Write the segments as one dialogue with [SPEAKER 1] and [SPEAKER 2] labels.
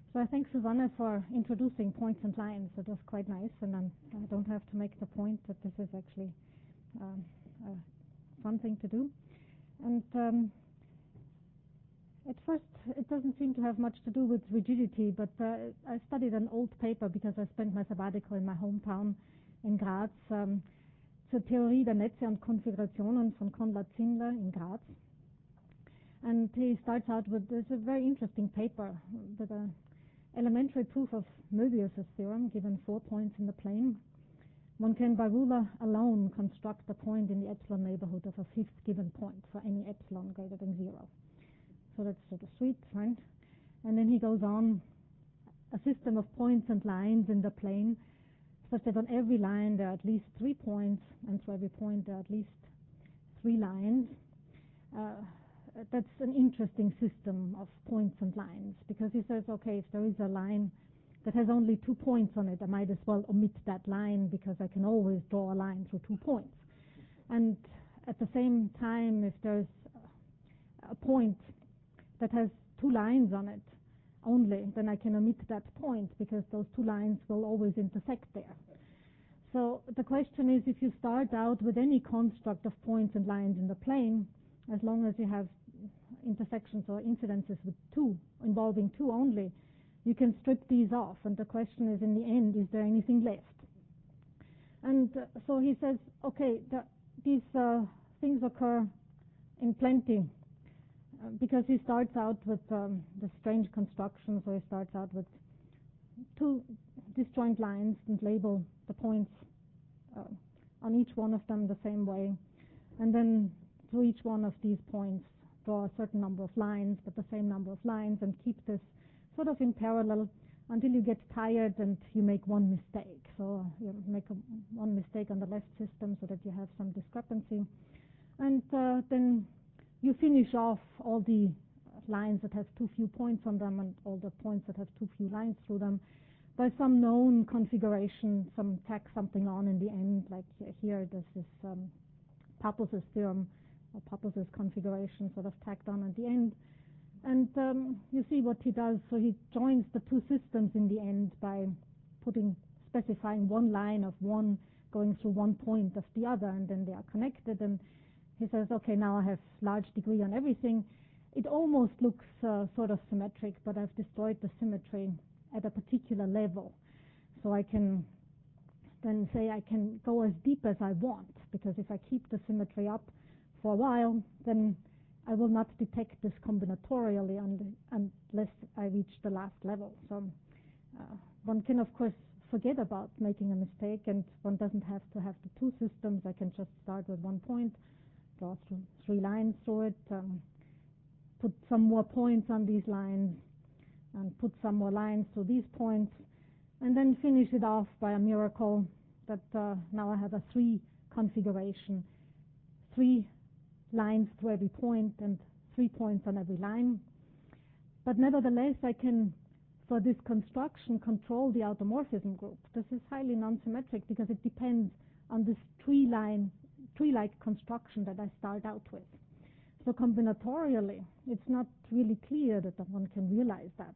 [SPEAKER 1] So I thank Susanne for introducing points and lines. It was quite nice, and I don't have to make the point that this is actually a fun thing to do. And at first, it doesn't seem to have much to do with rigidity, but I studied an old paper because I spent my sabbatical in my hometown in Graz, zur Theorie der Netze und Konfigurationen von Konrad Zindler in Graz. And he starts out with this a very interesting paper with an elementary proof of Möbius's theorem, given 4 points in the plane. One can, by ruler alone, construct a point in the epsilon neighborhood of a fifth given point for any epsilon greater than 0. So that's sort of sweet, right? And then he goes on, a system of points and lines in the plane, such that on every line there are at least 3 points, and through every point there are at least 3 lines. That's an interesting system of points and lines, because he says, okay, if there is a line that has only 2 points on it, I might as well omit that line, because I can always draw a line through 2 points. And at the same time, if there's a point that has 2 lines on it only, then I can omit that point, because those 2 lines will always intersect there. So the question is, if you start out with any construct of points and lines in the plane, as long as you have intersections or incidences with 2, involving 2 only, you can strip these off. And the question is, in the end, is there anything left? And so he says, okay, these things occur in plenty, because he starts out with the strange construction. So he starts out with 2 disjoint lines and label the points on each one of them the same way. And then through each one of these points, draw a certain number of lines, but the same number of lines, and keep this sort of in parallel until you get tired and you make one mistake. So you make one mistake on the left system so that you have some discrepancy. And then you finish off all the lines that have too few points on them and all the points that have too few lines through them by some known configuration, tack something on in the end, like here there's this Pappus's theorem, or Pappus's configuration sort of tacked on at the end. And you see what he does. So he joins the 2 systems in the end by specifying one line of one going through one point of the other, and then they are connected. And he says, okay, now I have large degree on everything. It almost looks sort of symmetric, but I've destroyed the symmetry at a particular level. So I can then say I can go as deep as I want, because if I keep the symmetry up for a while, then I will not detect this combinatorially unless I reach the last level. So one can, of course, forget about making a mistake, and one doesn't have to have the 2 systems. I can just start with 1 point, draw 3 lines through it, put some more points on these lines, and put some more lines through these points, and then finish it off by a miracle that now I have a 3 configuration, 3 lines through every point and 3 points on every line. But nevertheless, I can, for this construction, control the automorphism group. This is highly non-symmetric because it depends on this tree-like construction that I start out with. So combinatorially, it's not really clear that one can realize that.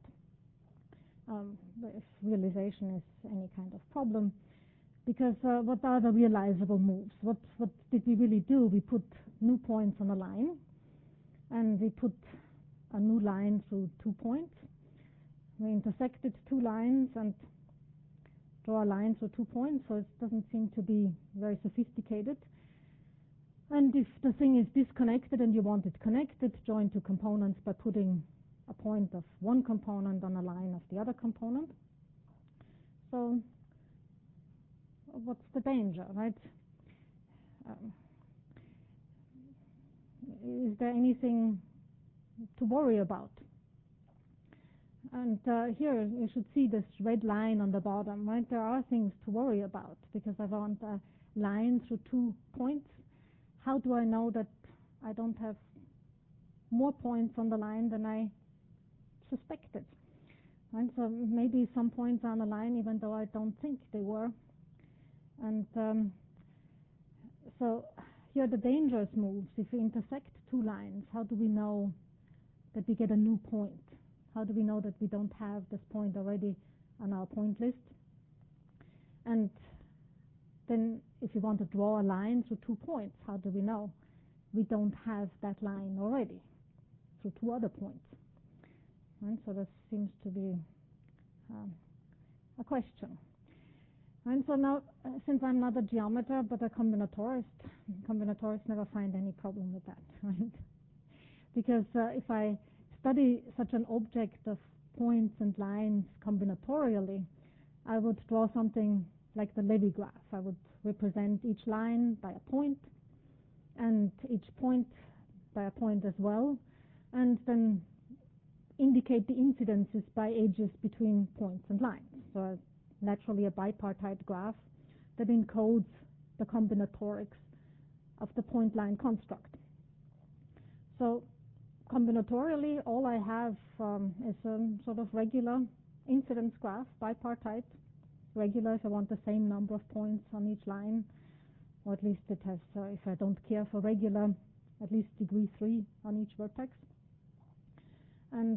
[SPEAKER 1] If realization is any kind of problem, because what are the realizable moves? What did we really do? We put new points on a line, and we put a new line through 2 points. We intersected 2 lines and draw a line through 2 points, so it doesn't seem to be very sophisticated. And if the thing is disconnected and you want it connected, join 2 components by putting a point of one component on a line of the other component. So what's the danger, right? Is there anything to worry about? And here you should see this red line on the bottom, right? There are things to worry about, because I want a line through 2 points. How do I know that I don't have more points on the line than I suspected? And so maybe some points are on the line even though I don't think they were. And so here are the dangerous moves. If we intersect 2 lines, how do we know that we get a new point? How do we know that we don't have this point already on our point list? And then if you want to draw a line through 2 points, how do we know we don't have that line already through 2 other points? And so this seems to be a question. And so now, since I'm not a geometer but a combinatorist never find any problem with that, right? Because if I study such an object of points and lines combinatorially, I would draw something like the Levy graph. I would represent each line by a point and each point by a point as well, and then indicate the incidences by edges between points and lines. So naturally a bipartite graph that encodes the combinatorics of the point-line construct. So combinatorially, all I have is a sort of regular incidence graph, bipartite, regular if I want the same number of points on each line, or at least it has, if I don't care for regular, at least degree 3 on each vertex. And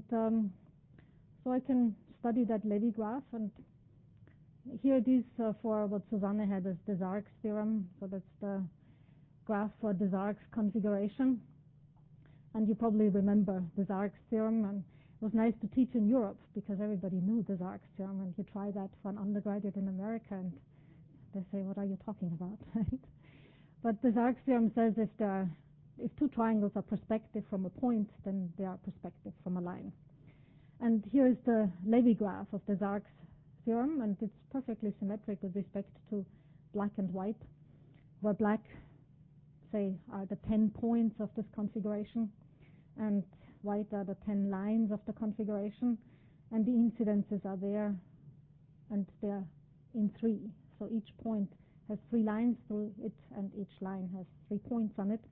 [SPEAKER 1] so I can study that Levy graph, and here it is for what Susanne had as Desargues theorem. So that's the graph for Desargues configuration. And you probably remember Desargues theorem, and it was nice to teach in Europe because everybody knew Desargues theorem, and you try that for an undergraduate in America and they say, what are you talking about? But Desargues theorem says if 2 triangles are perspective from a point, then they are perspective from a line. And here is the Levy graph of Desargues theorem, and it's perfectly symmetric with respect to black and white, where black, say, are the 10 points of this configuration, and white are the 10 lines of the configuration, and the incidences are there, and they're in 3. So each point has 3 lines through it, and each line has 3 points on it.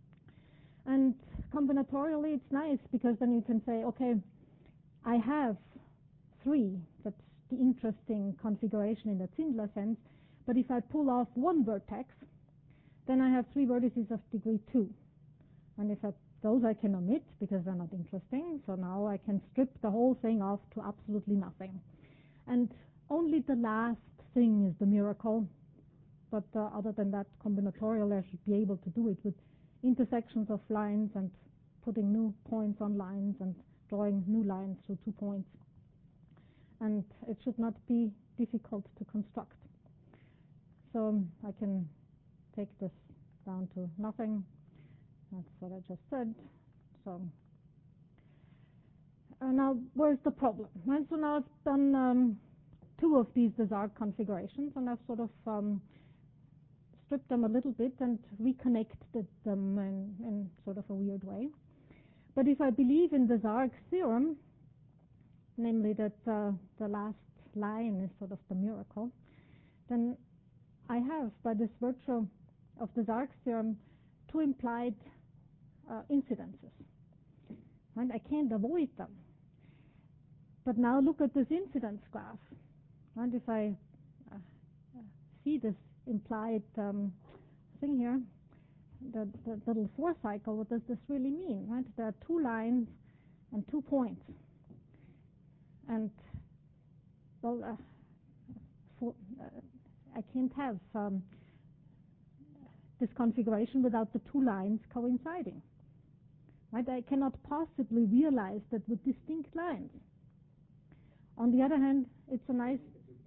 [SPEAKER 1] And combinatorially, it's nice because then you can say, okay, I have 3. That's the interesting configuration in the Zindler sense. But if I pull off 1 vertex, then I have 3 vertices of degree 2. And if those I can omit because they're not interesting, so now I can strip the whole thing off to absolutely nothing. And only the last thing is the miracle. But other than that, combinatorially, I should be able to do it with intersections of lines and putting new points on lines and drawing new lines through 2 points. And it should not be difficult to construct. So I can take this down to nothing. That's what I just said. So now where's the problem? And so now I've done 2 of these Desargues configurations, and I've sort of stripped them a little bit and reconnected them in sort of a weird way. But if I believe in Desargues theorem, namely that the last line is sort of the miracle, then I have, by this virtue of Desargues theorem, 2 implied incidences. And I can't avoid them. But now look at this incidence graph. And if I see this implied thing here, the little 4 cycle, what does this really mean? Right? There are 2 lines and 2 points. And, well, I can't have this configuration without the 2 lines coinciding. Right? I cannot possibly realize that with distinct lines. On the other hand, it's a nice...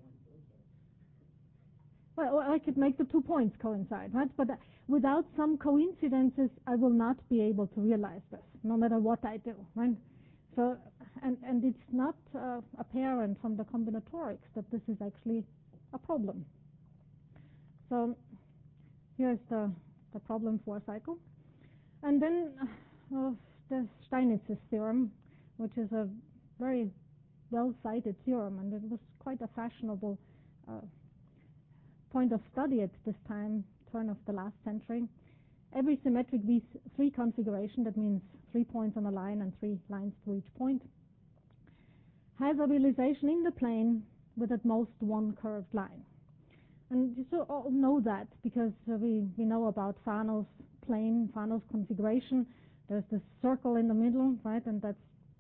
[SPEAKER 1] Well, I could make the 2 points coincide, right? But without some coincidences, I will not be able to realize this, no matter what I do, right? So, and it's not apparent from the combinatorics that this is actually a problem. So here's the problem 4 cycle. And then the Steinitz's theorem, which is a very well-cited theorem, and it was quite a fashionable point of study at this time, turn of the last century. Every symmetric V3 configuration, that means 3 points on a line and 3 lines through each point, has a realization in the plane with at most 1 curved line. And you so all know that because we know about Fano's plane, Fano's configuration. There's this circle in the middle, right? And that's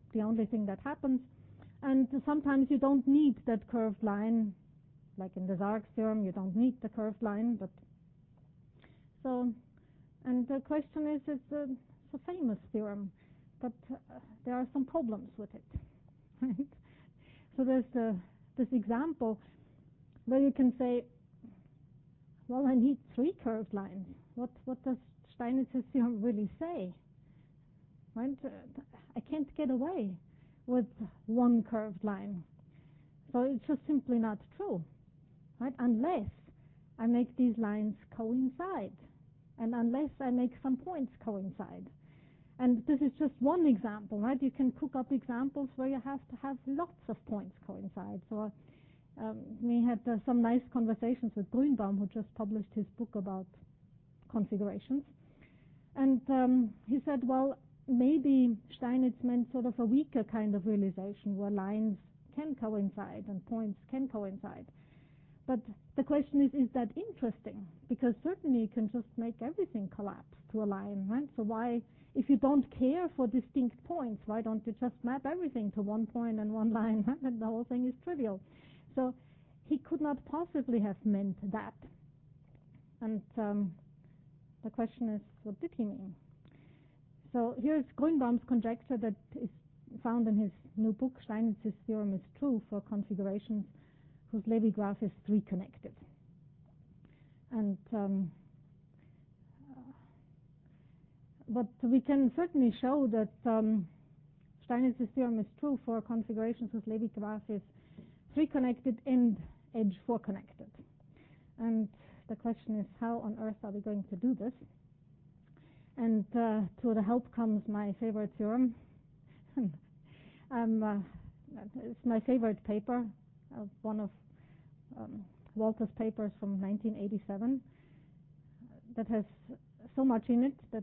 [SPEAKER 1] the only thing that happens. And sometimes you don't need that curved line, like in the Zark theorem, you don't need the curved line. But so, and the question is, it's a famous theorem, but there are some problems with it. Right? So there's this example where you can say, well, I need 3 curved lines. What does Steinitz's theorem really say? Right? I can't get away with 1 curved line. So it's just simply not true, right? Unless I make these lines coincide, and unless I make some points coincide. And this is just one example, right? You can cook up examples where you have to have lots of points coincide. So we had some nice conversations with Grünbaum, who just published his book about configurations. And he said, well, maybe Steinitz meant sort of a weaker kind of realization where lines can coincide and points can coincide. But the question is that interesting? Because certainly you can just make everything collapse to a line, right? So why, if you don't care for distinct points, why don't you just map everything to 1 point and 1 line, right? And the whole thing is trivial. So he could not possibly have meant that. And the question is, what did he mean? So here's Grünbaum's conjecture that is found in his new book, Steinitz's theorem is true for configurations whose Lévy graph is 3-connected. And but we can certainly show that Steinitz's theorem is true for configurations whose Lévy graph is 3-connected and edge 4-connected. And the question is, how on earth are we going to do this? And to the help comes my favorite theorem. It's my favorite paper, one of Walter's papers from 1987, that has so much in it that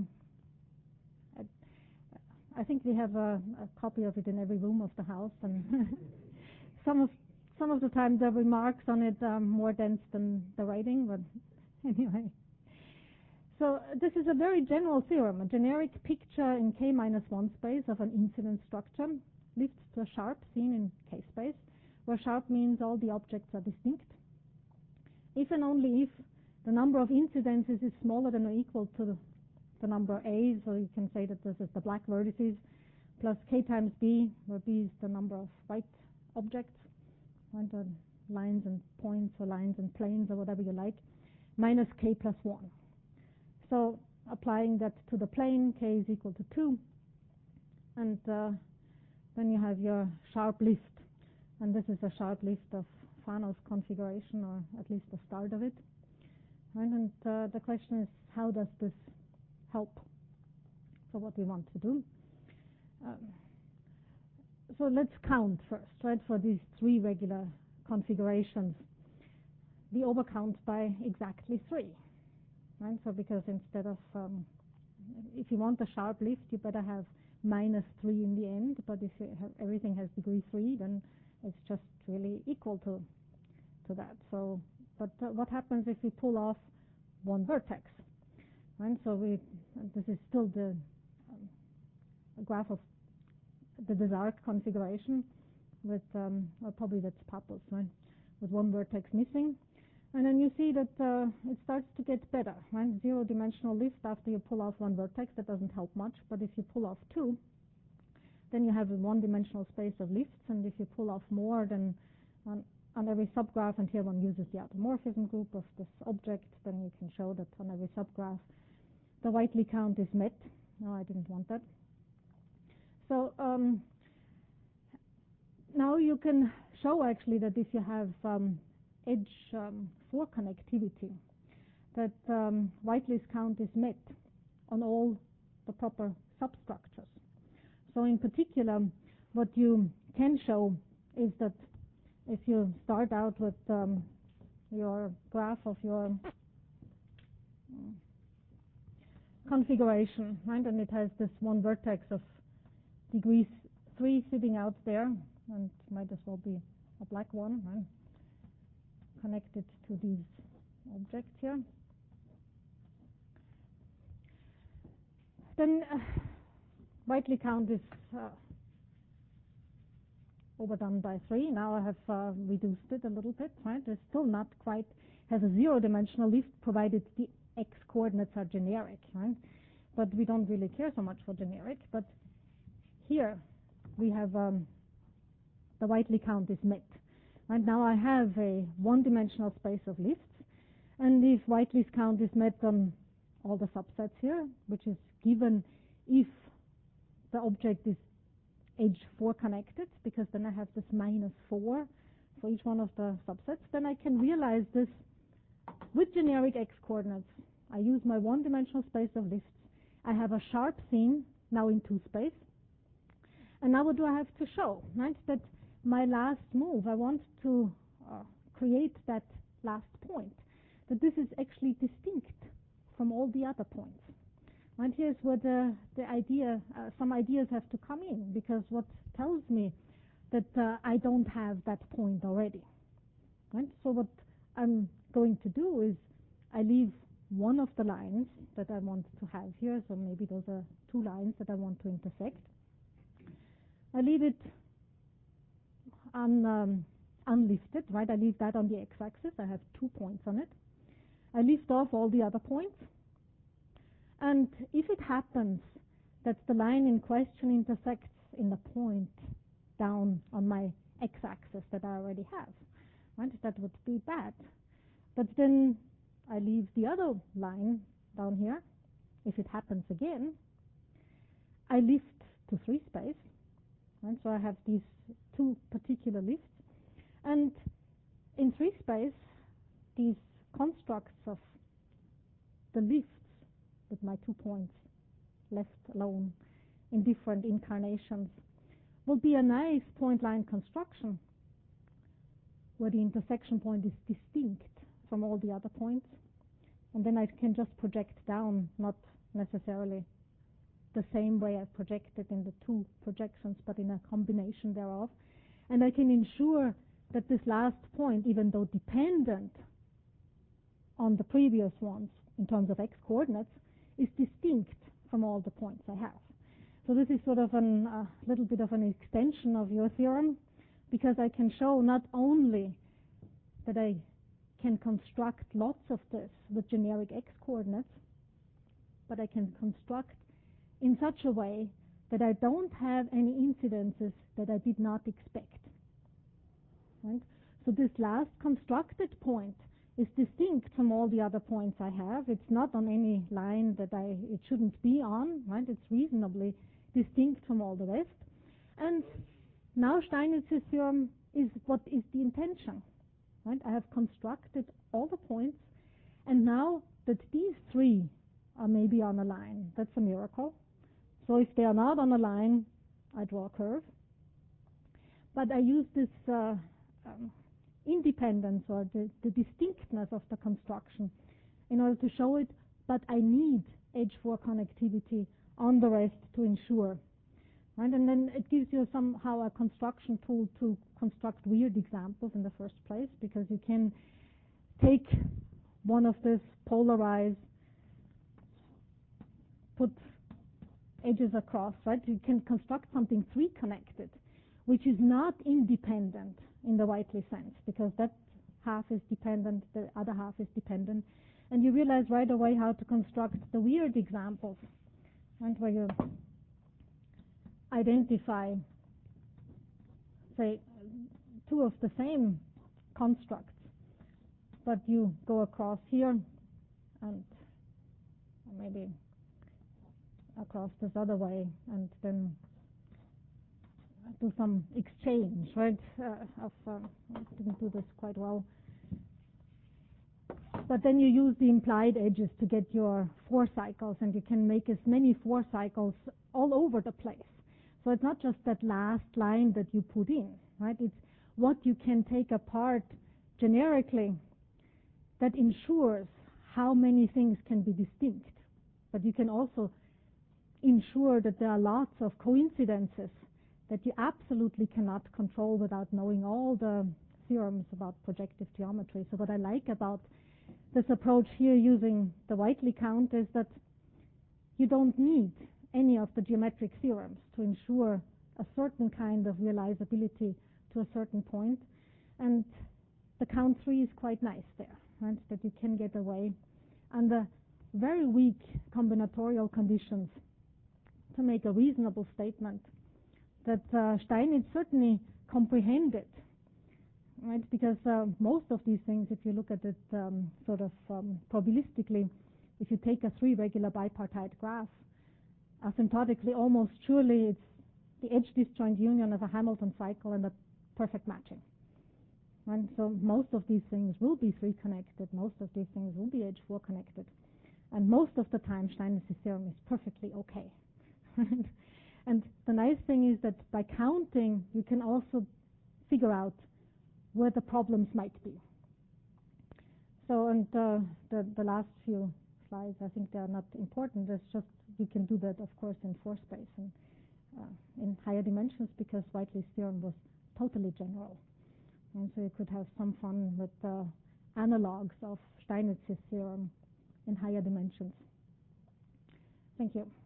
[SPEAKER 1] I think we have a copy of it in every room of the house, and some of the time the remarks on it are more dense than the writing, but anyway. So this is a very general theorem, a generic picture in K-1 space of an incident structure lifts to a sharp seen in K space, where sharp means all the objects are distinct. If and only if the number of incidences is smaller than or equal to the number A, so you can say that this is the black vertices, plus K times B, where B is the number of white objects, right, or lines and points or lines and planes or whatever you like, minus K plus 1. So applying that to the plane, K is equal to 2, and then you have your sharp lift, and this is a sharp lift of Fano's configuration, or at least the start of it. Right? And the question is, how does this help for what we want to do? So let's count first, right, for these 3 regular configurations. The overcount by exactly 3. Right? So because instead of, if you want a sharp lift, you better have minus 3 in the end, but if you have, everything has degree 3, then it's just really equal to that. So, but what happens if we pull off 1 vertex? Right? So this is still the graph of the Desargues configuration with, or probably that's Pappus, right? With 1 vertex missing. And then you see that it starts to get better, right? 0-dimensional lift after you pull off 1 vertex, that doesn't help much. But if you pull off 2, then you have a 1-dimensional space of lifts. And if you pull off more, then on every subgraph, and here one uses the automorphism group of this object, then you can show that on every subgraph the Whiteley count is met. No, I didn't want that. So now you can show actually that if you have edge 4 connectivity, that Whiteley's count is met on all the proper substructures. So in particular, what you can show is that if you start out with your graph of your configuration, right, and it has this 1 vertex of degree 3 sitting out there, and might as well be a black one, right, connected to these objects here. Then Whiteley count is overdone by 3. Now I have reduced it a little bit, right? It's still not quite, has a zero-dimensional lift provided the x coordinates are generic, right? But we don't really care so much for generic. But here we have the Whiteley count is met. Right now I have a one-dimensional space of lifts, and if Whiteley's count is met on all the subsets here, which is given if the object is edge 4 connected, because then I have this -4 for each one of the subsets, then I can realize this with generic x coordinates. I use my one-dimensional space of lifts. I have a sharp seam now in 2 space. And now what do I have to show? Right? That my last move, I want to create that last point, that this is actually distinct from all the other points. And here's where the idea, some ideas have to come in, because what tells me that I don't have that point already. Right? So what I'm going to do is I leave one of the lines that I want to have here, so maybe those are 2 lines that I want to intersect. I leave it unlifted, right? I leave that on the x-axis. I have 2 points on it. I lift off all the other points. And if it happens that the line in question intersects in the point down on my x-axis that I already have, right? That would be bad. But then I leave the other line down here. If it happens again, I lift to 3 space. Right? So I have these 2 particular lifts. And in 3 space, these constructs of the lifts with my 2 points left alone in different incarnations will be a nice point line construction where the intersection point is distinct from all the other points. And then I can just project down, not necessarily the same way I projected in the 2 projections, but in a combination thereof. And I can ensure that this last point, even though dependent on the previous ones in terms of x coordinates, is distinct from all the points I have. So this is sort of a little bit of an extension of your theorem, because I can show not only that I can construct lots of this with generic x coordinates, but I can construct in such a way that I don't have any incidences that I did not expect. Right? So this last constructed point is distinct from all the other points I have. It's not on any line that it shouldn't be on, right? It's reasonably distinct from all the rest. And now Steinitz's theorem is what is the intention. Right? I have constructed all the points, and now that these 3 are maybe on a line, that's a miracle. So if they are not on a line, I draw a curve. But I use this independence or the distinctness of the construction in order to show it, but I need edge 4 connectivity on the rest to ensure. Right? And then it gives you somehow a construction tool to construct weird examples in the first place, because you can take one of this, polarize, put edges across, right? You can construct something 3 connected, which is not independent in the Whiteley sense, because that half is dependent, the other half is dependent. And you realize right away how to construct the weird examples, right? Where you identify, say, 2 of the same constructs, but you go across here and maybe across this other way, and then do some exchange, right? I didn't do this quite well. But then you use the implied edges to get your 4 cycles, and you can make as many 4 cycles all over the place. So it's not just that last line that you put in, right? It's what you can take apart generically that ensures how many things can be distinct. But you can also ensure that there are lots of coincidences that you absolutely cannot control without knowing all the theorems about projective geometry. So what I like about this approach here using the Whiteley count is that you don't need any of the geometric theorems to ensure a certain kind of realizability to a certain point, and the count 3 is quite nice there, right? That you can get away under very weak combinatorial conditions to make a reasonable statement that Steinitz certainly comprehended, right? Because most of these things, if you look at it probabilistically, if you take a 3 regular bipartite graph, asymptotically, almost surely it's the edge disjoint union of a Hamilton cycle and a perfect matching. And so most of these things will be 3 connected, most of these things will be edge 4 connected. And most of the time Steinitz's theorem is perfectly okay. And the nice thing is that by counting you can also figure out where the problems might be. So, and the last few slides, I think they are not important. It's just you can do that, of course, in 4 space and in higher dimensions, because Whiteley's theorem was totally general. And so you could have some fun with analogs of Steinitz's theorem in higher dimensions. Thank you.